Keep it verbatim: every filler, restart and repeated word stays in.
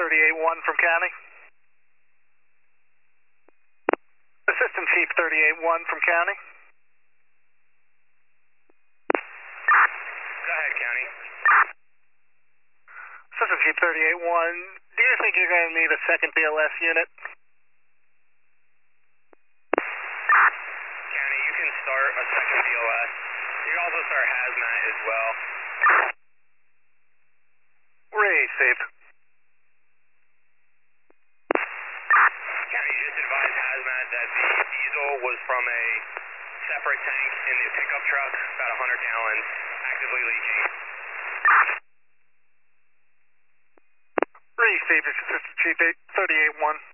thirty-eight one from County. Assistant Chief thirty-eight one from County. Go ahead, County. Assistant Chief thirty-eight one, do you think you're going to need a second B L S unit? County, you can start a second B L S. You can also start hazmat as well. Received. County, just advised hazmat that the diesel was from a separate tank in the pickup truck, about one hundred gallons, actively leaking. Received, Assistant Chief thirty-eight one.